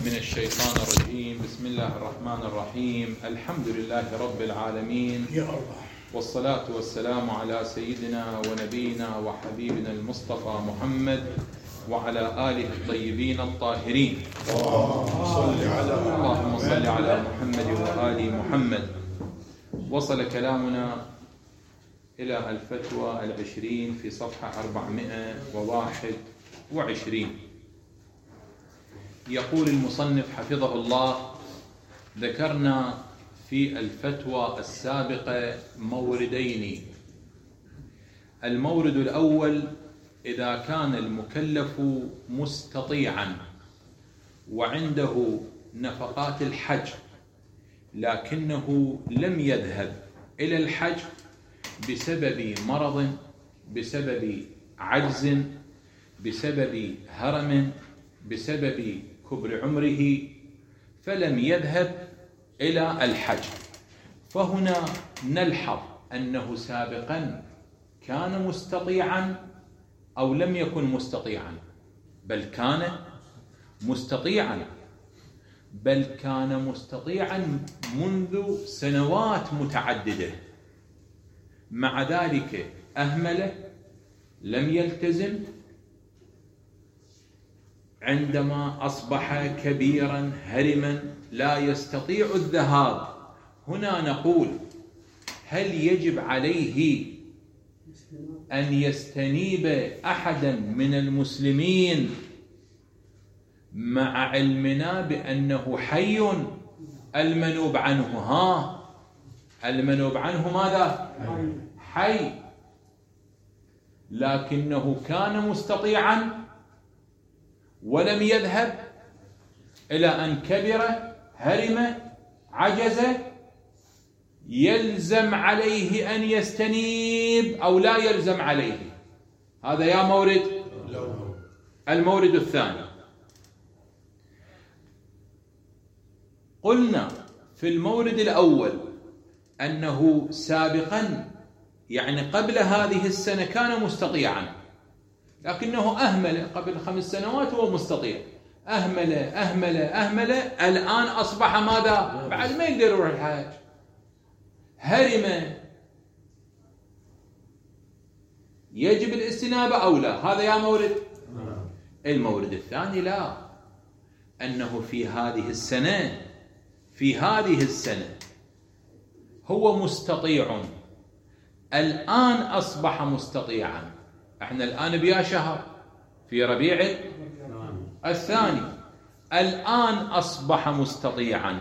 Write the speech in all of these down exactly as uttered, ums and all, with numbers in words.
من الشيطان الرجيم. بسم الله الرحمن الرحيم. الحمد لله رب العالمين، يا الله، والصلاة والسلام على سيدنا ونبينا وحبيبنا المصطفى محمد وعلى آله الطيبين الطاهرين. اللهم صل على محمد وآل محمد. وصل كلامنا إلى الفتوى العشرين في صفحة أربعمائة وواحد وعشرين. يقول المصنف حفظه الله: ذكرنا في الفتوى السابقة موردين. المورد الأول: إذا كان المكلف مستطيعا وعنده نفقات الحج لكنه لم يذهب إلى الحج بسبب مرض، بسبب عجز، بسبب هرم، بسبب كبر عمره، فلم يذهب إلى الحج. فهنا نلحظ أنه سابقا كان مستطيعا أو لم يكن مستطيعا، بل كان مستطيعا بل كان مستطيعا منذ سنوات متعددة. مع ذلك أهمل، لم يلتزم. عندما أصبح كبيرا هرما لا يستطيع الذهاب، هنا نقول: هل يجب عليه أن يستنيب أحدا من المسلمين مع علمنا بأنه حي المنوب عنه؟ ها المنوب عنه ماذا؟ حي، لكنه كان مستطيعا ولم يذهب إلى أن كبر هرم عجز. يلزم عليه أن يستنيب أو لا يلزم عليه؟ هذا يا مورد. المورد الثاني: قلنا في المورد الأول أنه سابقا، يعني قبل هذه السنة، كان مستطيعا لكنه أهمل. قبل خمس سنوات هو مستطيع، أهمل أهمل أهمل الآن أصبح ماذا؟ بعد ما يقدر يروح الحج، هرم. يجب الاستنابة أو لا؟ هذا يا مورد. المورد الثاني: لا، أنه في هذه السنة في هذه السنة هو مستطيع، الآن أصبح مستطيعا. احنا الآن بيا شهر في ربيع الثاني، الآن أصبح مستطيعا،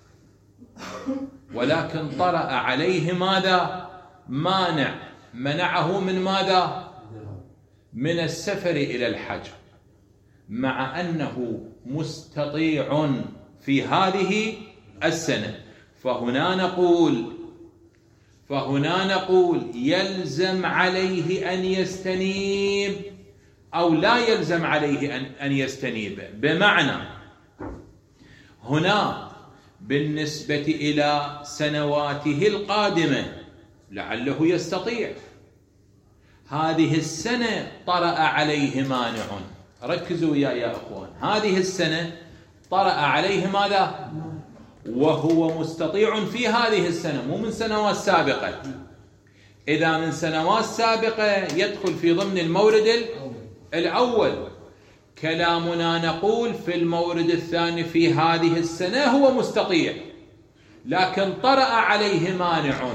ولكن طرأ عليه ماذا؟ مانع، منعه من ماذا؟ من السفر إلى الحج، مع أنه مستطيع في هذه السنة. فهنا نقول فهنا نقول يلزم عليه أن يستنيب أو لا يلزم عليه أن أن يستنيب. بمعنى هنا بالنسبة إلى سنواته القادمة لعله يستطيع، هذه السنة طرأ عليه مانع. ركزوا يا يا أخوان، هذه السنة طرأ عليه ماذا؟ وهو مستطيع في هذه السنة، مو من سنوات سابقة. إذا من سنوات سابقة يدخل في ضمن المورد الأول. كلامنا نقول في المورد الثاني في هذه السنة هو مستطيع لكن طرأ عليه مانع،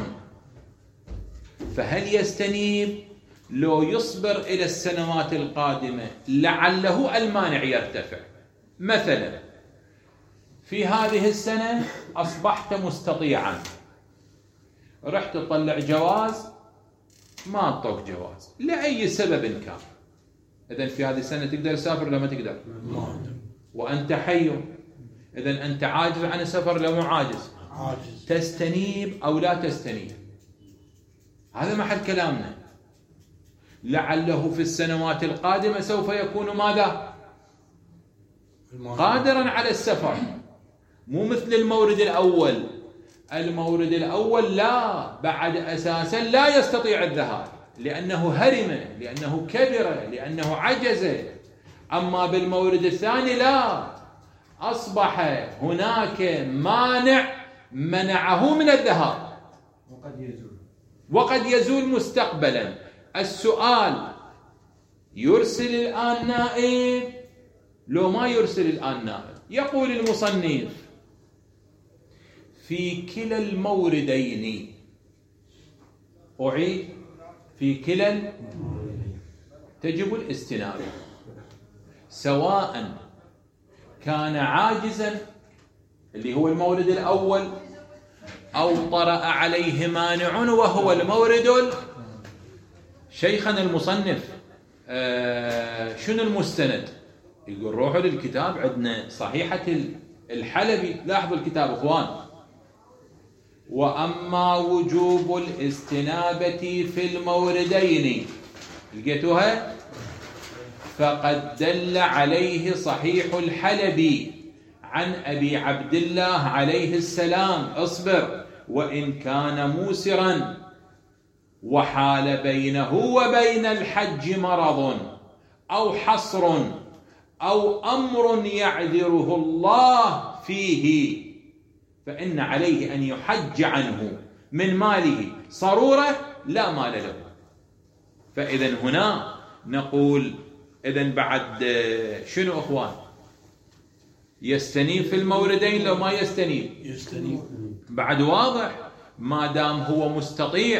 فهل يستنيب لو يصبر إلى السنوات القادمة لعله المانع يرتفع؟ مثلا في هذه السنة أصبحت مستطيعا، رحت تطلع جواز، ما أعطوك جواز لأي سبب كان، إذن في هذه السنة تقدر تسافر ولا ما تقدر؟ وأنت حي، إذن أنت عاجز عن السفر لو مو عاجز؟ عاجز. تستنيب أو لا تستنيب؟ هذا محل كلامنا. لعله في السنوات القادمة سوف يكون ماذا؟ قادرا على السفر، مو مثل المورد الأول. المورد الأول لا، بعد أساسا لا يستطيع الذهاب لأنه هرم، لأنه كبر، لأنه عجز. أما بالمورد الثاني لا، أصبح هناك مانع منعه من الذهاب وقد يزول وقد يزول مستقبلا. السؤال: يرسل الآن نائب لو ما يرسل الآن نائب؟ يقول المصنف: في كلا الموردين، أعيد، في كلا تجب الاستنابة، سواء كان عاجزا اللي هو المورد الأول، أو طرأ عليه مانع وهو المورد. شيخنا المصنف آه شنو المستند؟ يقول روحوا للكتاب، عندنا صحيحة الحلبي، لاحظوا الكتاب اخوان: وأما وجوب الاستنابة في الموردين، لقيتوها؟ فقد دل عليه صحيح الحلبي عن أبي عبد الله عليه السلام، اصبر، وإن كان موسرا وحال بينه وبين الحج مرض أو حصر أو أمر يعذره الله فيه، فإن عليه أن يحج عنه من ماله صرورة لا مال له. فإذا هنا نقول إذن بعد شنو أخوان؟ يستنيب في الموردين لو ما يستنيب؟ يستنيب. بعد واضح، ما دام هو مستطيع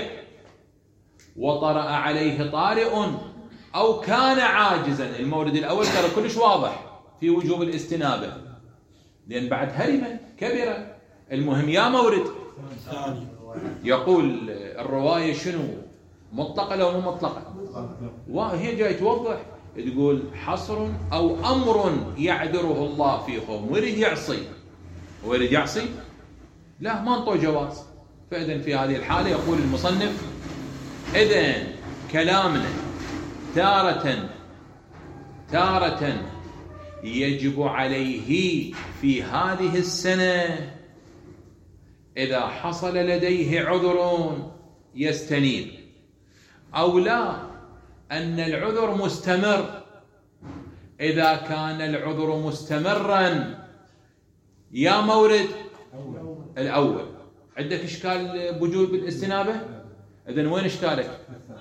وطرأ عليه طارئ أو كان عاجزا. المورد الأول ترى كلش واضح في وجوب الاستنابة، لأن بعد هرم كبيرة. المهم يا مورد ثاني، يقول الرواية شنو؟ مطلقة لو مو مطلقة؟ وهي جاي توضح، تقول حصر أو أمر يعذره الله في قوم، ويريد يعصي ويريد يعصي لا، ما انطوا جواز. فإذن في هذه الحالة يقول المصنف: إذن كلامنا تارة تارة يجب عليه في هذه السنة إذا حصل لديه عذر يستنيب، أو لا، أن العذر مستمر. إذا كان العذر مستمرا يا مورد الأول، عندك إشكال بوجوب الاستنابة؟ إذن وين إشكالك؟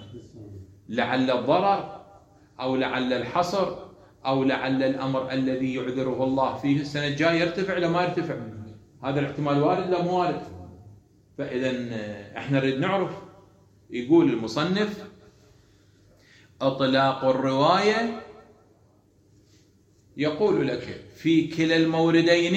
لعل الضرر أو لعل الحصر أو لعل الأمر الذي يعذره الله فيه السنة الجاية يرتفع لما يرتفع. هذا الاحتمال وارد لا مو وارد؟ فإذن احنا نريد نعرف. يقول المصنف: أطلاق الرواية، يقول لك في كلا الموردين،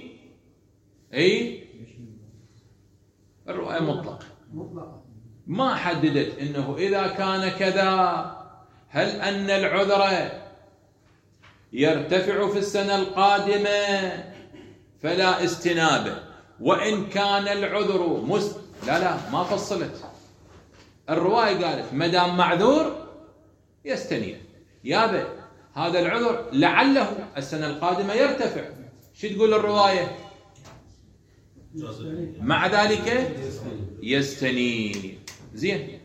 أي الرواية مطلقة، ما حددت إنه إذا كان كذا، هل أن العذر يرتفع في السنة القادمة فلا استنابة، وإن كان العذر مست... لا لا، ما فصلت الرواية، قالت مدام معذور يستنيب. يابا هذا العذر لعله السنة القادمة يرتفع، شو تقول الرواية؟ مع ذلك يستنيب. زين،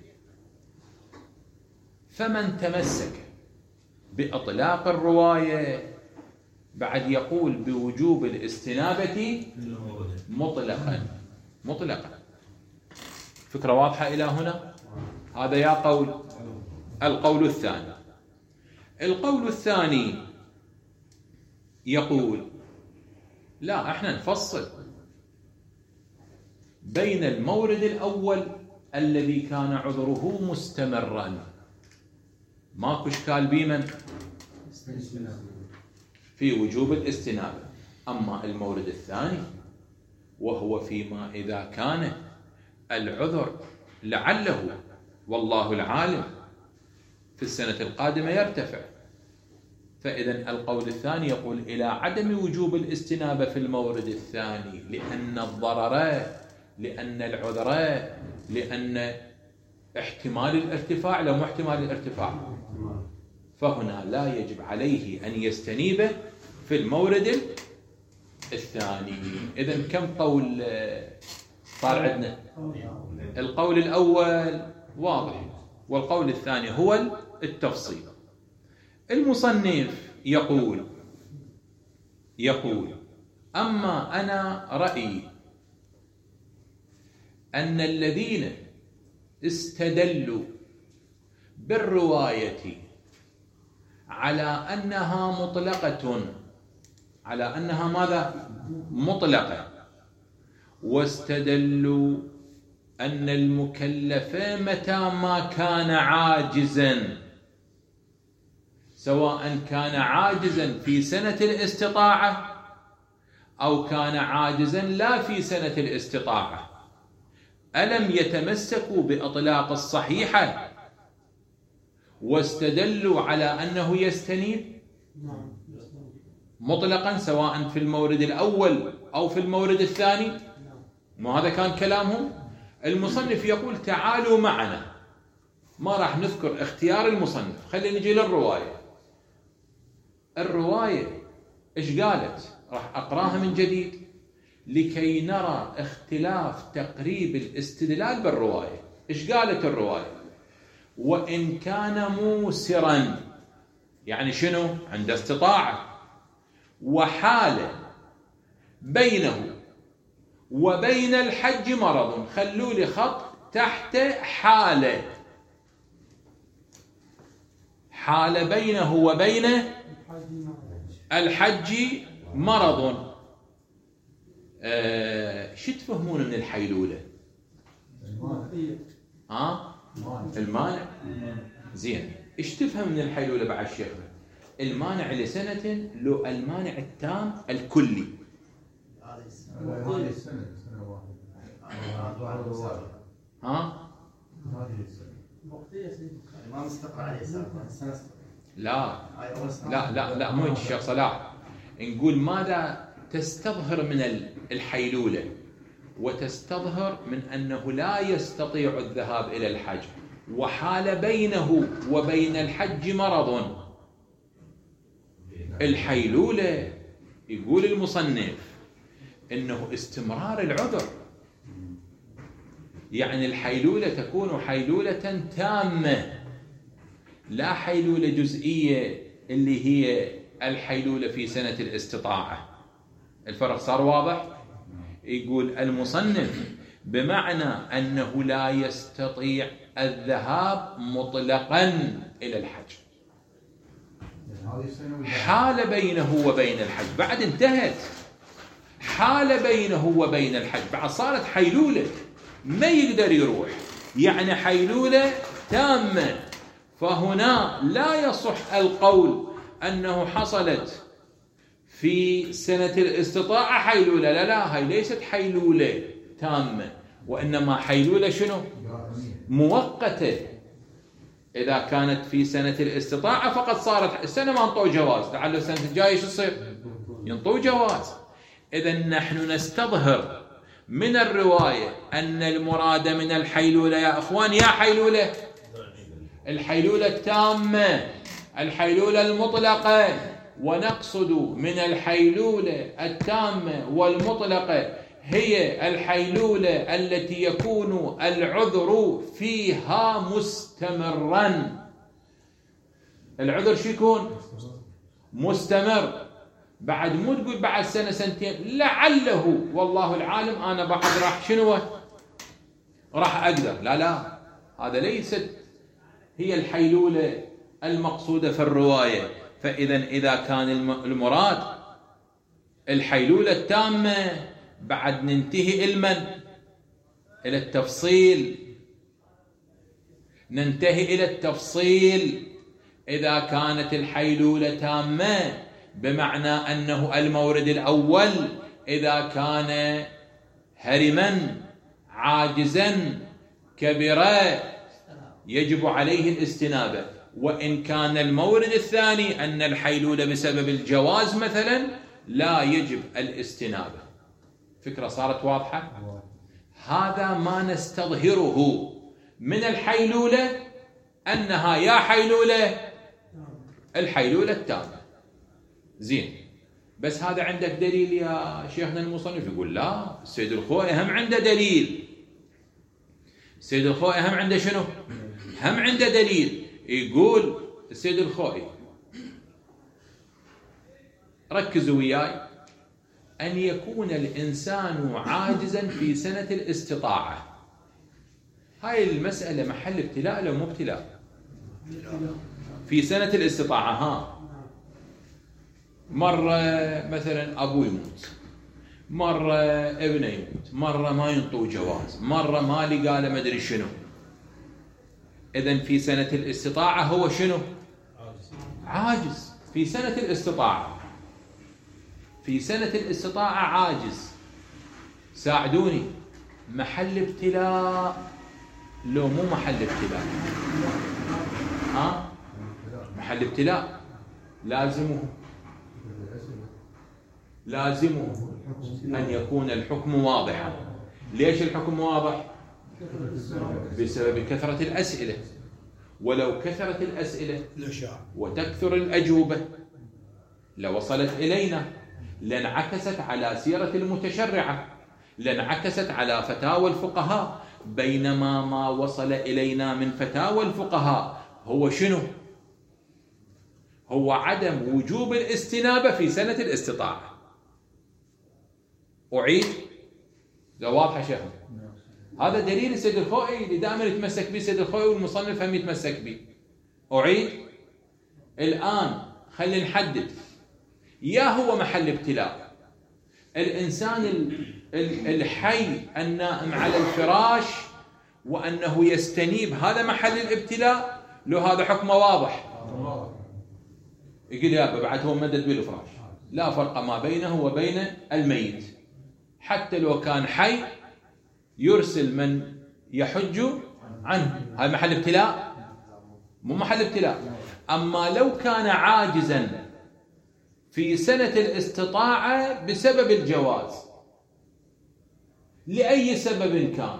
فمن تمسك بإطلاق الرواية بعد يقول بوجوب الاستنابة مطلقا مطلقا. فكرة واضحة إلى هنا؟ هذا يا قول. القول الثاني، القول الثاني يقول لا، احنا نفصل بين المورد الأول الذي كان عذره مستمرا، ماكو اشكال بمن؟ في وجوب الاستنابة. أما المورد الثاني وهو فيما إذا كان العذر لعله والله العالم في السنة القادمة يرتفع، فإذا القول الثاني يقول إلى عدم وجوب الاستنابة في المورد الثاني، لأن الضرر، لأن العذر، لأن احتمال الارتفاع لو مو احتمال الارتفاع، فهنا لا يجب عليه أن يستنيب في المورد الثاني. إذن كم قول صار عندنا؟ القول الأول واضح، والقول الثاني هو التفصيل. المصنف يقول يقول أما أنا رأيي أن الذين استدلوا بالرواية على أنها مطلقة، على أنها ماذا؟ مطلقة، واستدلوا أن المكلف متى ما كان عاجزا، سواء كان عاجزا في سنة الاستطاعة أو كان عاجزا لا في سنة الاستطاعة، ألم يتمسكوا بإطلاق الصحيحة واستدلوا على أنه يستنيب مطلقا سواء في المورد الأول أو في المورد الثاني؟ ما هذا كان كلامهم. المصنف يقول تعالوا معنا، ما راح نذكر اختيار المصنف، خلينا نجي للرواية. الرواية إيش قالت؟ راح أقراها من جديد لكي نرى اختلاف تقريب الاستدلال بالرواية. إيش قالت الرواية؟ وإن كان موسرا، يعني شنو؟ عند استطاعة، وحال بينه وبين الحج مرض، خلوا لي خط تحت حالة، حال بينه وبين الحج مرض. آه شو تفهمون من الحيلولة؟ ها؟ آه؟ المانع. زين، ايش تفهم من الحيلولة بعد الشيخ؟ المانع لسنة لو المانع التام الكلي؟ هذه السنة سنة واحدة. ها؟ ما مستقر عليه سنة. لا لا لا لا مو الشيخ صلاح، نقول ماذا تستظهر من الحيلولة؟ وتستظهر من أنه لا يستطيع الذهاب إلى الحج، وحال بينه وبين الحج مرض. الحيلولة يقول المصنف إنه استمرار العذر، يعني الحيلولة تكون حيلولة تامة، لا حيلولة جزئية اللي هي الحيلولة في سنة الاستطاعة. الفرق صار واضح؟ يقول المصنف بمعنى أنه لا يستطيع الذهاب مطلقا إلى الحج، حال بينه وبين الحج، بعد انتهت، حال بينه وبين الحج، بعد صارت حيلولة ما يقدر يروح، يعني حيلولة تامة. فهنا لا يصح القول أنه حصلت في سنة الاستطاعة حيلولة، لا لا، هاي ليست حيلولة تامة، وإنما حيلولة شنو؟ مؤقتة. إذا كانت في سنة الاستطاعة فقد صارت السنة ما انطوا جواز، تعالوا السنة الجاية شو تصير؟ ينطوا جواز. إذا نحن نستظهر من الرواية أن المراد من الحيلولة يا أخوان يا حيلولة الحيلولة التامة، الحيلولة المطلقة، ونقصد من الحيلولة التامة والمطلقة هي الحيلولة التي يكون العذر فيها مستمرا. العذر شو يكون؟ مستمر. بعد مو تقول بعد سنة سنتين لعله والله العالم أنا بعد راح شنو راح أقدر، لا لا، هذا ليست هي الحيلولة المقصودة في الرواية. فإذا إذا كان المراد الحيلولة التامة بعد ننتهي المن إلى التفصيل، ننتهي إلى التفصيل. إذا كانت الحيلولة تامة بمعنى أنه المورد الأول إذا كان هرما عاجزا كبيرا يجب عليه الاستنابة، وإن كان المورد الثاني أن الحيلولة بسبب الجواز مثلا لا يجب الاستنابة. فكرة صارت واضحة؟ هذا ما نستظهره من الحيلولة أنها يا حيلولة الحيلولة التامة. زين، بس هذا عندك دليل يا شيخنا المصنف؟ يقول لا، السيد الخوئي هم عنده دليل. السيد الخوئي هم عنده شنو؟ هم عنده دليل. يقول السيد الخوئي ركزوا وياي، أن يكون الإنسان عاجزا في سنة الاستطاعة. هاي المسألة محل ابتلاء لو مو ابتلاء؟ في سنة الاستطاعة. ها مرة مثلا أبوه يموت، مرة ابنه يموت، مرة ما ينطوا جواز، مرة ما لقى له مدري شنو. إذن في سنة الاستطاعة هو شنو؟ عاجز. في سنة الاستطاعة في سنة الاستطاعة عاجز. ساعدوني، محل ابتلاء لو مو محل ابتلاء؟ ها؟ محل ابتلاء. لازمه لازمه أن يكون الحكم واضحا. ليش الحكم واضح؟ بسبب كثرة الأسئلة. ولو كثرت الأسئلة وتكثر الأجوبة لوصلت إلينا، لانعكست على سيرة المتشرعة، لانعكست على فتاوى الفقهاء. بينما ما وصل إلينا من فتاوى الفقهاء هو شنو؟ هو عدم وجوب الاستنابة في سنة الاستطاعة. أعيد؟ ده واضح يا شيخ. هذا دليل السيد الخوئي اللي دائما يتمسك به السيد الخوئي والمصنف هم يتمسك به. أعيد؟ الآن خلينا نحدد. يا هو محل ابتلاء الإنسان الحي النائم على الفراش وأنه يستنيب، هذا محل الابتلاء؟ لو هذا حكمه واضح يقول يا بعد هو مدد بالفراش، لا فرق ما بينه وبين الميت. حتى لو كان حي يرسل من يحج عنه. هذا محل ابتلاء؟ مو محل ابتلاء. أما لو كان عاجزا في سنة الاستطاعة بسبب الجواز لأي سبب كان،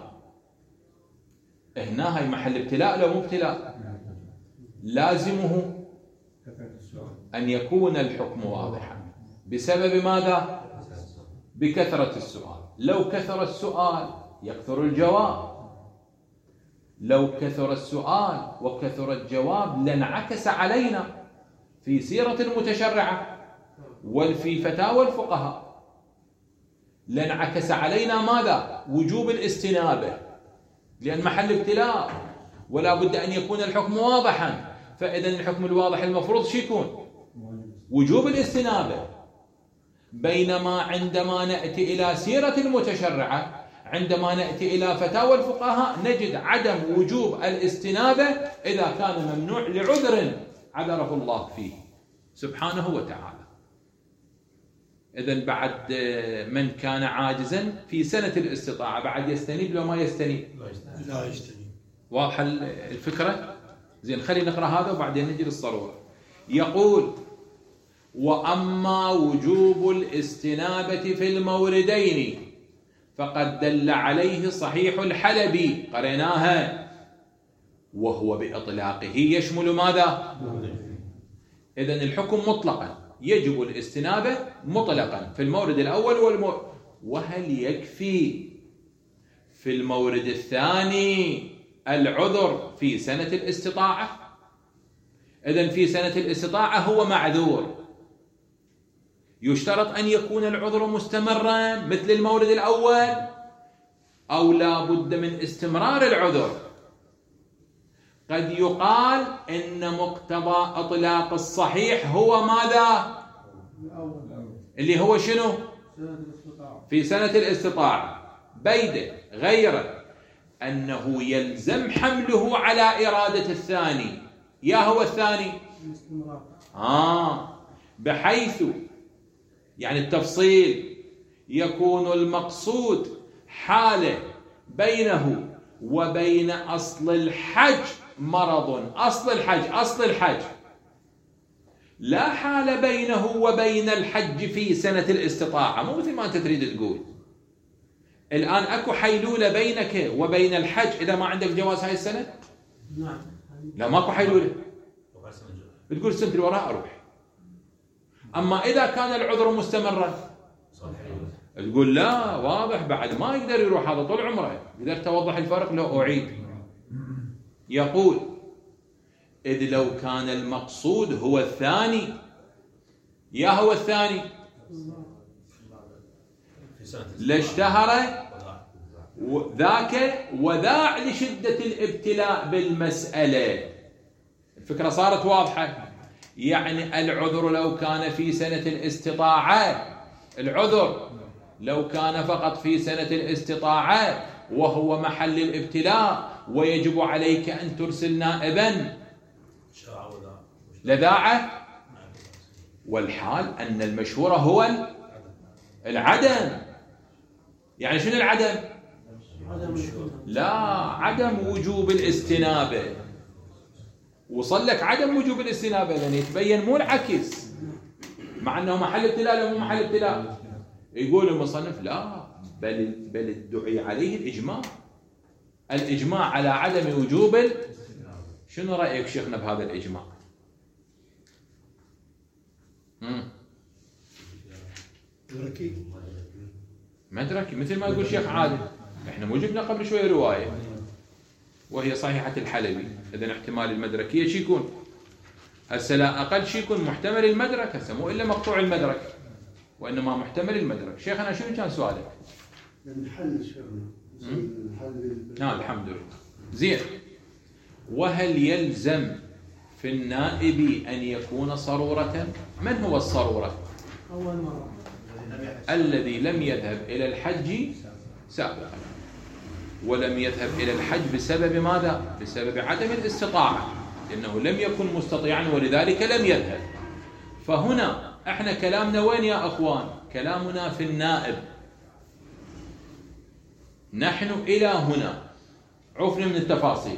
هنا هاي محل ابتلاء لو مو ابتلاء؟ لازمه أن يكون الحكم واضحا. بسبب ماذا؟ بكثرة السؤال. لو كثر السؤال يكثر الجواب. لو كثر السؤال وكثر الجواب لانعكس علينا في سيرة المتشرعة وفي فتاوى الفقهاء. لانعكس علينا ماذا؟ وجوب الاستنابة، لأن محل ابتلاء ولا بد أن يكون الحكم واضحا. فإذا الحكم الواضح المفروض شو يكون؟ وجوب الاستنابة. بينما عندما نأتي إلى سيرة المتشرعة، عندما نأتي إلى فتاوى الفقهاء، نجد عدم وجوب الاستنابة إذا كان ممنوع لعذر عذره الله فيه سبحانه وتعالى. إذن بعد من كان عاجزا في سنة الاستطاعة بعد يستنيب لو ما يستنيب؟ لا يستنيب. واضحة الفكرة؟ زين، خلينا نقرأ هذا وبعدين نجي للصرورة. يقول: وأما وجوب الاستنابة في الموردين فقد دل عليه صحيح الحلبي، قريناها، وهو بإطلاقه يشمل ماذا؟ إذن الحكم مطلقا يجب الاستنابة مطلقا في المورد الأول والمورد. وهل يكفي في المورد الثاني العذر في سنة الاستطاعة؟ إذن في سنة الاستطاعة هو معذور، يشترط أن يكون العذر مستمرا مثل المورد الأول أو لا بد من استمرار العذر؟ قد يقال إن مقتضى إطلاق الصحيح هو ماذا؟ اللي هو شنو؟ في سنة الاستطاعة. بيده غيره أنه يلزم حمله على إرادة الثاني. يا هو الثاني؟ آه بحيث يعني التفصيل يكون المقصود حالة بينه وبين أصل الحج مرض. أصل الحج أصل الحج لا حال بينه وبين الحج في سنة الاستطاعة. مو مثل ما أنت تريد تقول الآن أكو حيلولة بينك وبين الحج إذا ما عندك جواز هاي السنة؟ لا ماكو حيلولة، بتقول السنة اللي وراء أروح. أما إذا كان العذر مستمرا تقول لا واضح بعد ما يقدر يروح هذا طول عمره. قدرت توضح الفرق؟ لو أعيد. يقول: إذ لو كان المقصود هو الثاني. يا هو الثاني؟ لاشتهر ذاك وذاع لشدة الابتلاء بالمسألة. الفكرة صارت واضحة. يعني العذر لو كان في سنة الاستطاعة، العذر لو كان فقط في سنة الاستطاعة وهو محل الابتلاء ويجب عليك أن ترسل نائبا لذاعه، والحال أن المشهور هو العدم. يعني شنو العدم؟ لا، عدم وجوب الاستنابة. وصل لك عدم وجوب الاستنابة لأن يتبين مو العكس، مع أنه محل ابتلاء لو مو محل ابتلاء. يقول المصنف لا، بل بل الدعي عليه الإجماع، الإجماع على عدم وجوب. شنو رأيك شيخنا بهذا الإجماع؟ مدركي مدركي مثل ما يقول شيخ عادل. احنا مو جبنا قبل شويه روايه وهي صحيحه الحلبي، اذا احتمال المدركيه شي يكون؟ هسه لا اقل شي يكون محتمل المدرك، هسه مو الا مقطوع المدرك وانما محتمل المدرك. شيخنا شنو كان سؤالك؟ الحل شيخنا الحل. نعم الحمد لله. زين. وهل يلزم في النائب ان يكون صروره؟ من هو الصروره؟ اول مره الذي لم يذهب إلى الحج سابقا ولم يذهب إلى الحج بسبب ماذا؟ بسبب عدم الاستطاعة، لأنه لم يكن مستطيعا ولذلك لم يذهب. فهنا احنا كلامنا وين يا أخوان؟ كلامنا في النائب. نحن إلى هنا عرفنا من التفاصيل.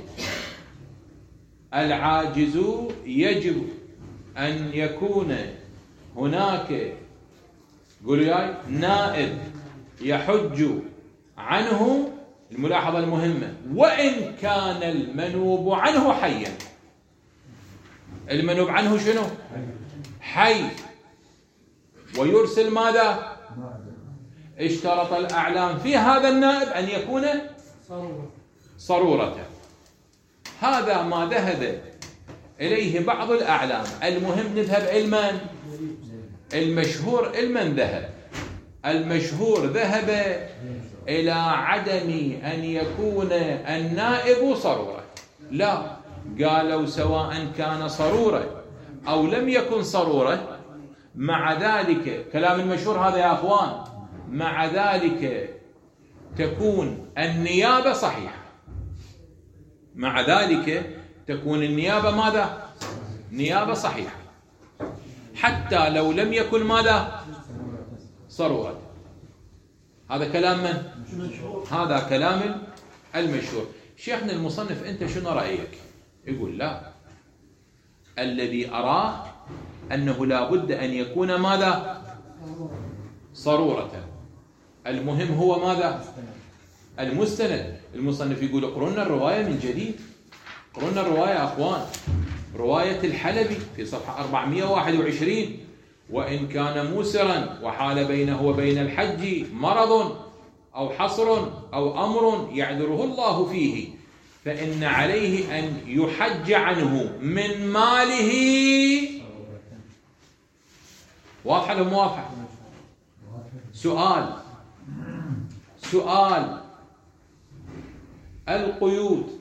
العاجز يجب أن يكون هناك، قولوا ياي، نائب يحج عنه. الملاحظة المهمة، وإن كان المنوب عنه حيا. المنوب عنه شنو؟ حي. ويرسل ماذا؟ اشترط الأعلام في هذا النائب أن يكون صرورة. هذا ما ذهب إليه بعض الأعلام. المهم نذهب إلى المشهور. المن ذهب؟ المشهور ذهب إلى عدم أن يكون النائب صرورة. لا، قالوا سواء كان صرورة أو لم يكن صرورة، مع ذلك كلام المشهور هذا يا أخوان، مع ذلك تكون النيابة صحيحة. مع ذلك تكون النيابة ماذا؟ نيابة صحيحة، حتى لو لم يكن ماذا؟ صرورة. هذا كلام من؟ هذا كلام المشهور. شيخنا المصنف أنت شنو رأيك؟ يقول لا، الذي أراه أنه لا بد أن يكون ماذا؟ صرورة. المهم هو ماذا؟ المستند. المصنف يقول اقرؤنا الرواية من جديد. اقرؤنا الرواية يا أخوان، رواية الحلبي في صفحة أربعمائة وواحد وعشرين. وإن كان موسرا وحال بينه وبين الحج مرض أو حصر أو أمر يعذره الله فيه، فإن عليه أن يحج عنه من ماله. واضحة لو مو واضحة؟ سؤال سؤال القيود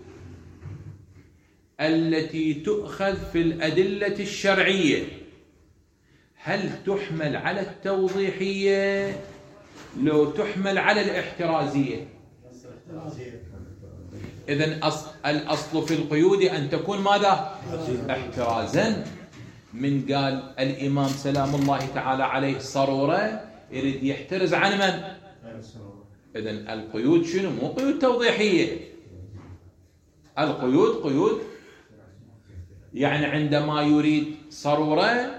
التي تؤخذ في الأدلة الشرعية هل تحمل على التوضيحية لو تحمل على الاحترازية؟ إذن الأصل في القيود أن تكون ماذا؟ احترازا. من قال الإمام سلام الله تعالى عليه صرورة يريد يحترز عن من؟ إذن القيود شنو؟ مو قيود توضيحية. القيود قيود يعني عندما يريد صرورة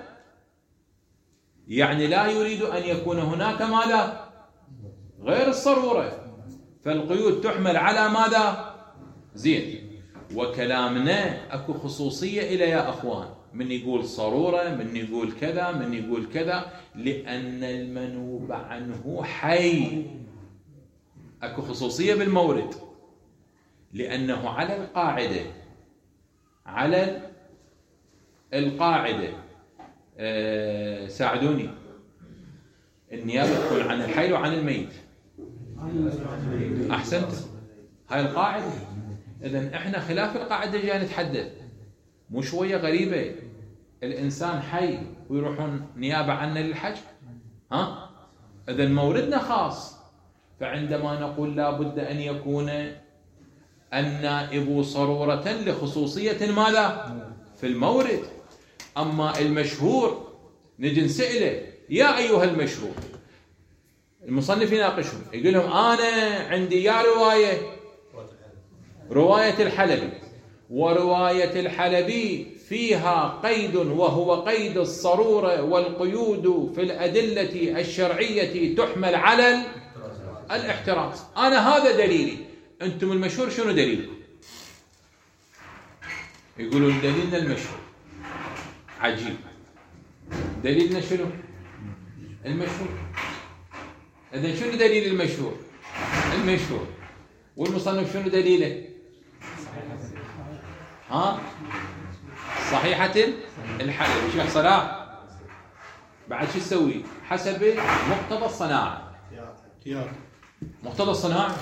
يعني لا يريد أن يكون هناك ماذا؟ غير الصرورة. فالقيود تحمل على ماذا؟ زين. وكلامنا أكو خصوصية إلى يا أخوان، من يقول صرورة، من يقول كذا، من يقول كذا، لأن المنوب عنه حي. أكو خصوصية بالمورد، لأنه على القاعدة على القاعدة أه ساعدوني النيابة تكون عن الحي وعن الميت. أحسنت، هاي القاعدة. إذن إحنا خلاف القاعدة جاي نتحدث، مو شوية غريبة الإنسان حي ويروحون نيابة عنه للحج؟ ها؟ إذن موردنا خاص، فعندما نقول لا بد أن يكون النائب صرورة لخصوصية ماذا؟ في المورد. أما المشهور نجي نسأله يا أيها المشهور، المصنف يناقشهم يقول لهم أنا عندي يا رواية رواية الحلبي، ورواية الحلبي فيها قيد وهو قيد الصرورة والقيود في الأدلة الشرعية تحمل على الاحتراز. أنا هذا دليلي، أنتم المشهور شنو دليلكم؟ يقولون دليلنا المشهور. عجيب، دليلنا شنو؟ المشهور. إذن شنو دليل المشهور؟ المشهور. والمصنف شنو دليله؟ ها؟ صحيحة الحلبي. شيخ صلاح بعد شو تسوي؟ حسب مقتضى الصناعة. مقتضى الصناعة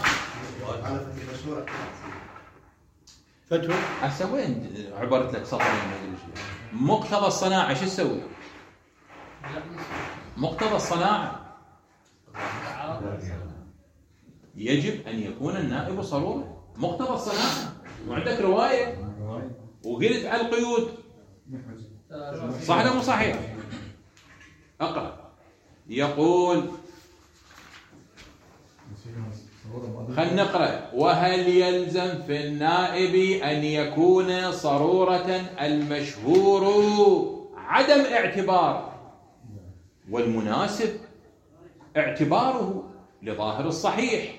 فتوى. هسه وين عبرت لك سطرين ما ادري شو. مقتضى الصناعة شو تسوي؟ مقتضى الصناعة يجب أن يكون النائب صرورة. مقتضى الصناعة. وعندك رواية وقلت على القيود، صح ولا مو صحيح؟ اقرأ. يقول خلنا نقرأ: وهل يلزم في النائب أن يكون صرورة المشهور عدم اعتبار، والمناسب اعتباره لظاهر الصحيح،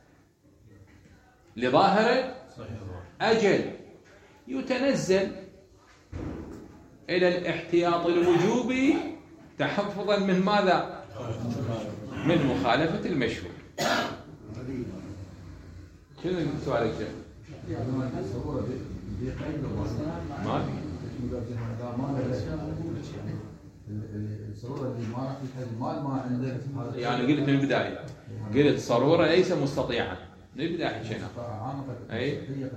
لظاهر أجل يتنزل إلى الاحتياط الوجوبي تحفظا من ماذا؟ من مخالفة المشهور. شنو سؤالك شيخ؟ ما في الصرورة اللي ما راح يحل مال ما عنده. يعني قلت من البداية، قلت صرورة ليس مستطيعا من البداية حكينا. اي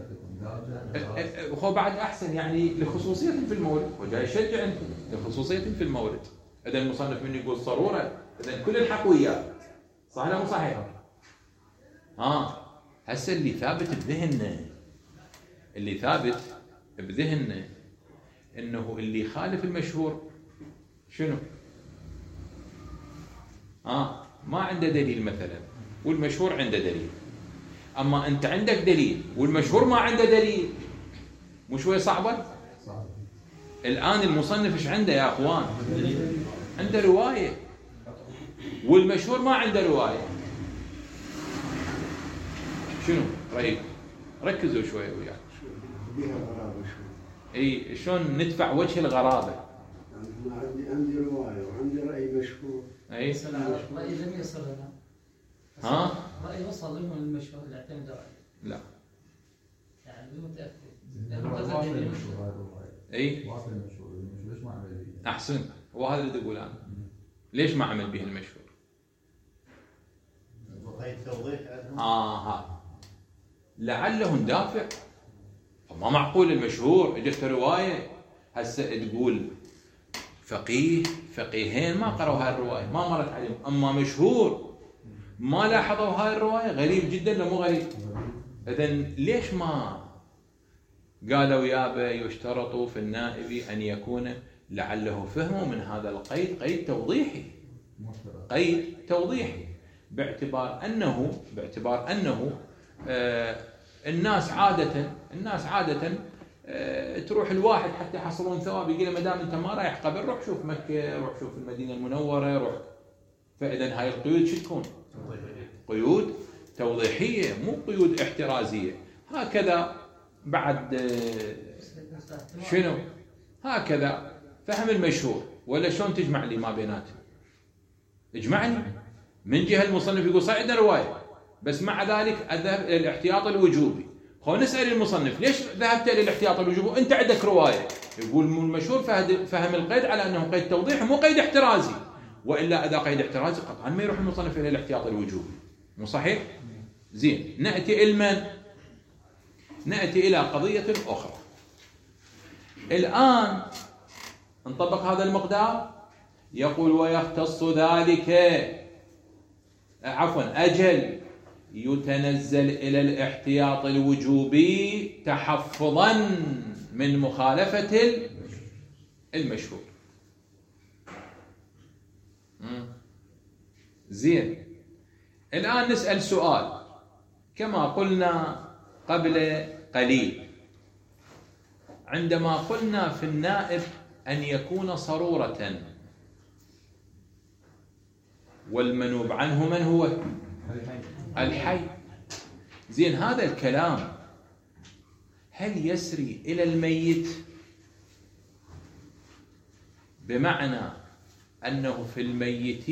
هو بعد احسن يعني لخصوصية في المورد، وجاي يشجع انت لخصوصية في المورد. اذا المصنف من يقول صرورة، اذا كل الحق وياه، صح ولا مو صحيح؟ ها هسه اللي ثابت بذهننا، اللي ثابت بذهننا انه اللي يخالف المشهور شنو؟ اه ما عنده دليل مثلا، والمشهور عنده دليل. اما انت عندك دليل والمشهور ما عنده دليل، مو شويه صعبه؟ الان المصنف ايش عنده يا اخوان؟ عنده روايه والمشهور ما عنده روايه. شنو رايك؟ ركزوا شويه وياك. بيها غرابه شوي. اي شلون ندفع وجه الغرابه؟ يعني عندي عندي روايه وعندي راي مشهور. اي رأي لم يصل لنا. ها؟ رأي وصل لهم المشهور اللي اعتمدوا عليه. لا. يعني مو متأكد. اي واصل المشهور، ليش ما عمل به؟ احسن، هو هذا اللي تقول انا. ليش ما عمل به المشهور؟ وقيد توضيح اه ها لعله ندافع. ما معقول المشهور اجت روايه هسه تقول فقيه فقيهين ما قرأوا هاي الروايه، ما مرت عليهم، اما مشهور ما لاحظوا هاي الروايه. غريب جدا ولا مو غريب؟ اذن ليش ما قالوا يابا يشترط في النائب ان يكون، لعله فهموا من هذا القيد قيد توضيحي، قيد توضيحي باعتبار انه باعتبار انه آه الناس عاده الناس عاده آه تروح الواحد حتى يحصلون ثواب، يقول ما دام انت ما رايح قبل روح شوف مكه، روح شوف المدينه المنوره، روح. فاذا هاي القيود شو تكون؟ قيود توضيحيه مو قيود احترازيه. هكذا بعد آه شنو؟ هكذا فهم المشهور. ولا شلون تجمع لي ما بيناتهم؟ اجمعني. من جهه المصنف يقول صحيح عندنا روايه، بس مع ذلك اذهب الى الاحتياط الوجوبي. خلينا نسال المصنف ليش ذهبت الى الاحتياط الوجوبي؟ انت عندك روايه. يقول المشهور فهم القيد على انه قيد توضيحي مو قيد احترازي. وإلا إذا قيد احترازي قطعا ما يروح المصنف إلى الاحتياط الوجوبي. مو صحيح؟ زين، نأتي إلى من؟ نأتي إلى قضية أخرى. الآن نطبق هذا المقدار. يقول ويختص ذلك، عفوا أجل يتنزل إلى الاحتياط الوجوبي تحفظا من مخالفة المشهور. زين، الآن نسأل سؤال كما قلنا قبل قليل، عندما قلنا في النائب أن يكون صرورة والمنوب عنه من هو؟ الحي. زين، هذا الكلام هل يسري إلى الميت؟ بمعنى أنه في الميت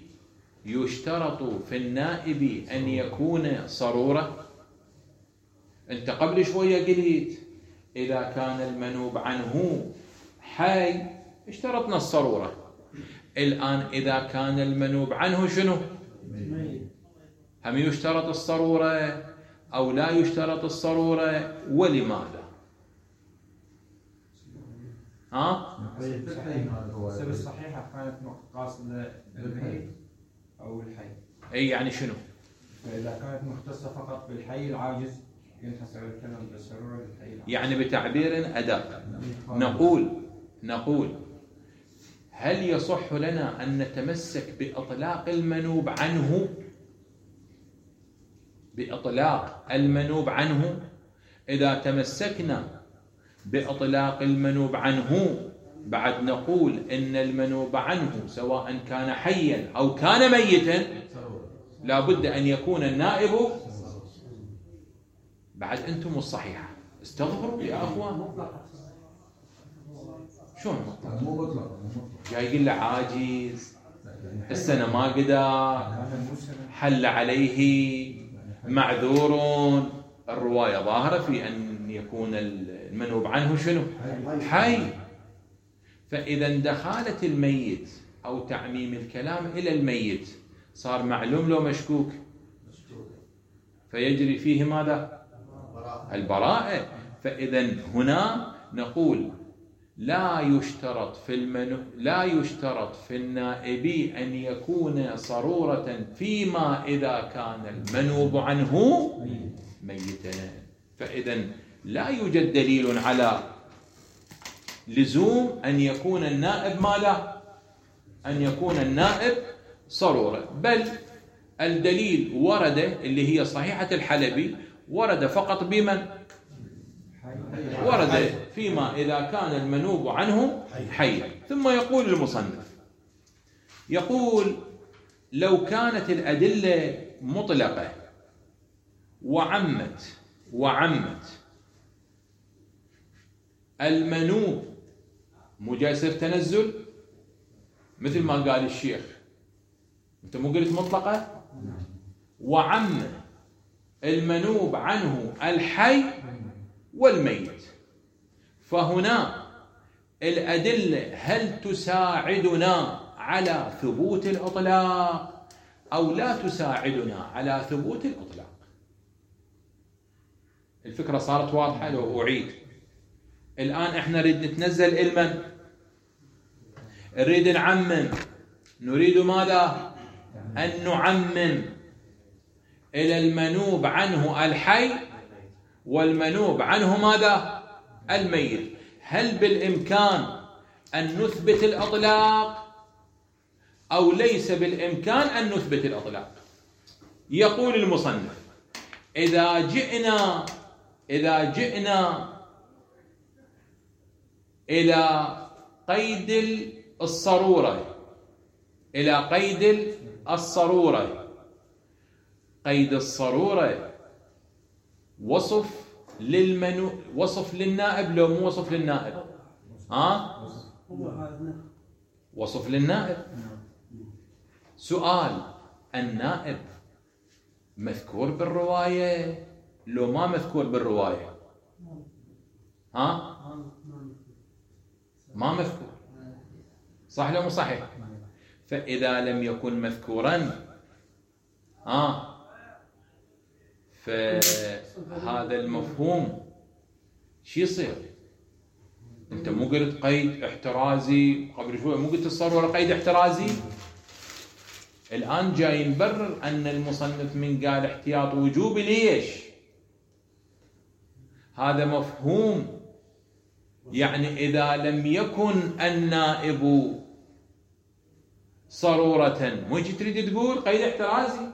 يشترط في النائب أن يكون صرورة. أنت قبل شوية قلت إذا كان المنوب عنه حي اشترطنا الصرورة. الآن إذا كان المنوب عنه شنو؟ هم يشترط الصرورة أو لا يشترط الصرورة؟ ولماذا؟ ها؟ السبب الصحيحة كانت قاصدة بالحي أو الحي. أي يعني شنو؟ فإذا كانت مختصة فقط بالحي العاجز ينحسب الكلام بالصرورة للحي العاجز. يعني بتعبير أدق نقول نقول هل يصح لنا أن نتمسك بإطلاق المنوب عنه بإطلاق المنوب عنه؟ إذا تمسكنا بإطلاق المنوب عنه بعد نقول إن المنوب عنه سواء كان حيا أو كان ميتا لا بد أن يكون النائب. بعد أنتم الصحيحة استغفروا يا أخوان. شلون مطلق؟ مو مطلق. جاي يقول له عاجز السنة ما قدر حل عليه معذور. الرواية ظاهرة في أن يكون المنوب عنه شنو؟ حي. فإذا دخالة الميت أو تعميم الكلام إلى الميت صار معلوم لو مشكوك، فيجري فيه ماذا؟ البراءة. فإذا هنا نقول لا يشترط في المنو لا يشترط في النائب أن يكون صرورة فيما إذا كان المنوب عنه ميتا. فإذا لا يوجد دليل على لزوم أن يكون النائب ماذا؟ أن يكون النائب صرورة، بل الدليل ورد اللي هي صحيحة الحلبي ورد فقط بمن؟ ورد فيما إذا كان المنوب عنه حيا. ثم يقول المصنف يقول لو كانت الأدلة مطلقة وعمت وعمت المنوب مجاسر تنزل مثل ما قال الشيخ، انت مو قلت مطلقة؟ وعم المنوب عنه الحي والميت، فهنا الأدلة هل تساعدنا على ثبوت الإطلاق أو لا تساعدنا على ثبوت الإطلاق؟ الفكرة صارت واضحة لو أعيد. الآن احنا نريد نتنزل المن، نريد نعمم، نريد ماذا؟ أن نعمم إلى المنوب عنه الحي والمنوب عنه ماذا؟ الميت. هل بالإمكان أن نثبت الإطلاق أو ليس بالإمكان أن نثبت الإطلاق؟ يقول المصنف إذا جئنا إذا جئنا إلى قيد الصرورة إلى قيد الصرورة قيد الصرورة وصف للمنو وصف للنائب لو مو وصف للنائب؟ ها؟ وصف للنائب. سؤال: النائب مذكور بالرواية لو ما مذكور بالرواية؟ ها؟ ما مذكور، صح لو مو صحيح؟ فإذا لم يكن مذكورا آه فهذا المفهوم شو يصير؟ أنت مو قلت قيد احترازي قبل شوي، مو قلت الصرورة قيد احترازي؟ الآن جاي نبرر أن المصنف من قال احتياط وجوبي ليش؟ هذا مفهوم، يعني إذا لم يكن النائب صرورة مو هيك تريد تقول قيد احترازي؟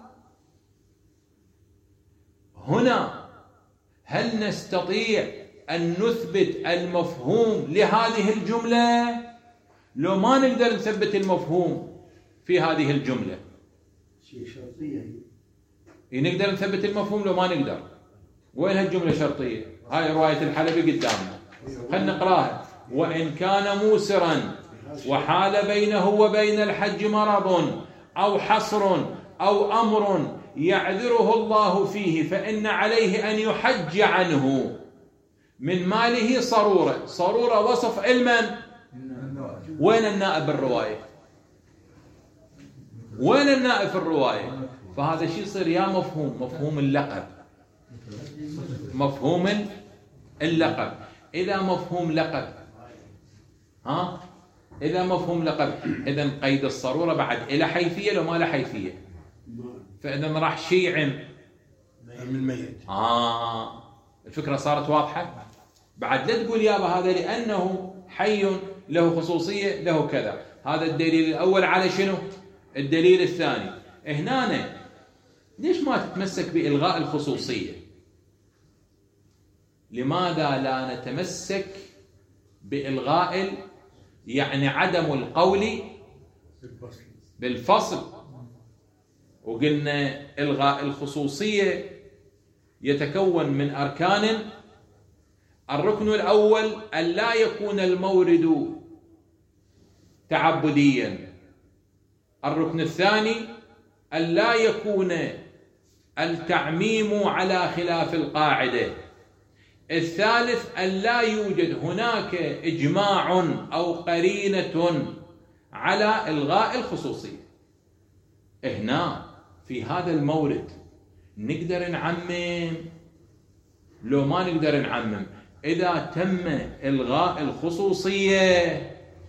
هنا هل نستطيع أن نثبت المفهوم لهذه الجملة؟ لو ما نقدر نثبت المفهوم في هذه الجملة شيء شرطية هي. نقدر نثبت المفهوم لو ما نقدر. وين هالجملة شرطية؟ هاي رواية الحلبي قدامنا، خلنا نقراها. وإن كان موسرا وحال بينه وبين الحج مرض أو حصر أو أمر يعذره الله فيه فإن عليه أن يحج عنه من ماله صرورة. صرورة وصف علما، وين النائب بالرواية؟ وين النائب في الرواية؟ فهذا شيء يصير يا مفهوم مفهوم اللقب، مفهوم اللقب. إذا مفهوم لقب ها إذا مفهوم لقب إذا قيد الصرورة بعد إلى حيثية لو ما له حيثية، فإذا راح شيع من الميت. آه الفكرة صارت واضحة. بعد لا تقول يابا هذا لأنه حي له خصوصية له كذا. هذا الدليل الأول على شنو؟ الدليل الثاني هنا ليش ما تتمسك بإلغاء الخصوصية؟ لماذا لا نتمسك بإلغاء يعني عدم القول بالفصل؟ وقلنا إلغاء الخصوصية يتكون من أركان. الركن الأول أن لا يكون المورد تعبديا. الركن الثاني أن لا يكون التعميم على خلاف القاعدة. الثالث أن لا يوجد هناك إجماع أو قرينة على إلغاء الخصوصية. هنا في هذا المورد نقدر نعمم لو ما نقدر نعمم؟ إذا تم إلغاء الخصوصية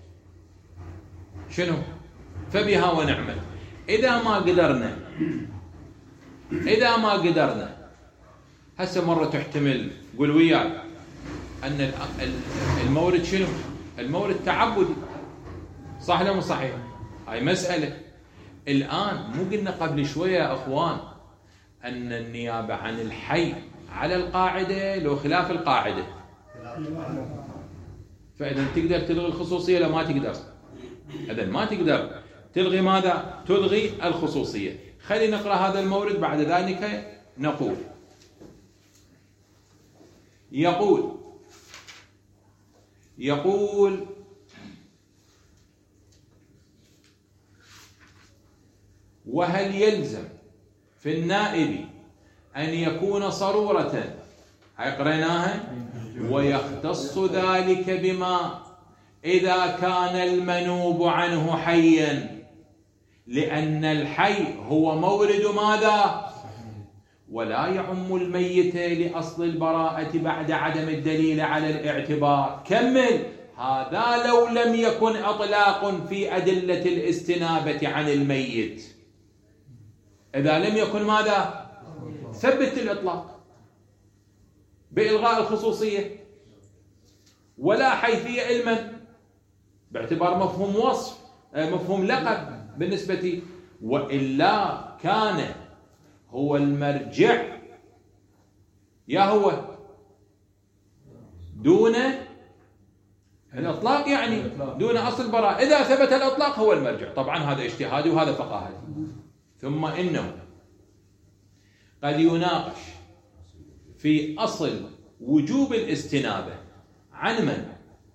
شنو؟ فبها ونعمت. إذا ما قدرنا إذا ما قدرنا هسه مرة تحتمل قول وياي أن المورد شنو؟ المورد تعبدي، صح ولا مو صحيح؟ هاي مسألة. الآن مو قلنا قبل شوية يا أخوان أن النيابة عن الحي على القاعدة لو خلاف القاعدة، فإذا تقدر تلغي الخصوصية لو ما تقدر؟ إذا ما تقدر تلغي ماذا؟ تلغي الخصوصية. خلينا نقرأ هذا المورد بعد ذلك نقول. يقول يقول وهل يلزم في النائب أن يكون صرورة؟ هاي قريناها. ويختص ذلك بما إذا كان المنوب عنه حيا، لأن الحي هو مورد ماذا؟ ولا يعم الميت لأصل البراءة بعد عدم الدليل على الاعتبار. كمل. هذا لو لم يكن أطلاق في أدلة الاستنابة عن الميت. إذا لم يكن ماذا؟ ثبت الإطلاق بإلغاء الخصوصية ولا حيثية علما باعتبار مفهوم وصف مفهوم لقب بالنسبة. وإلا كان هو المرجع يا هو دون الإطلاق، يعني دون أصل البراءة. إذا ثبت الإطلاق هو المرجع. طبعا هذا اجتهادي وهذا فقاهتي. ثم إنه قد يناقش في أصل وجوب الاستنابة عن من؟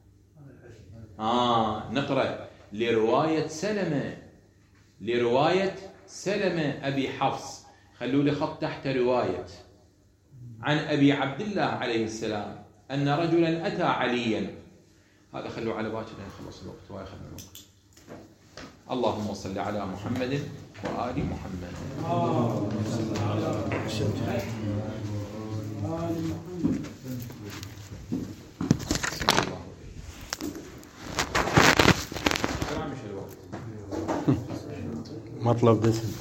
آه نقرأ لرواية سلمة لرواية سلمة أبي حفص. خلوا لي خط تحت رواية عن أبي عبد الله عليه السلام أن رجلا أتى عليا. هذا خلوا على باكر نخلص الوقت وياخذنا الوقت. اللهم صل على محمد وآل محمد. مطلب دسم.